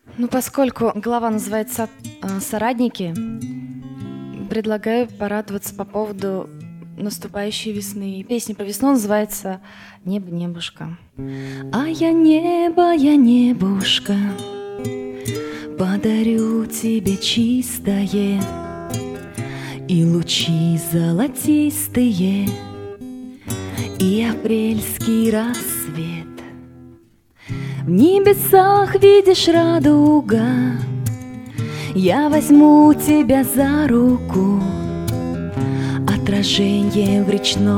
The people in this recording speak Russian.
Ну, поскольку глава называется «Соратники», предлагаю порадоваться по поводу наступающей весны. Песня про весну называется «Небо, небушка». А я небушка, подарю тебе чистое и лучи золотистые, и апрельский рассвет. В небесах видишь радуга, я возьму тебя за руку, отражение в речном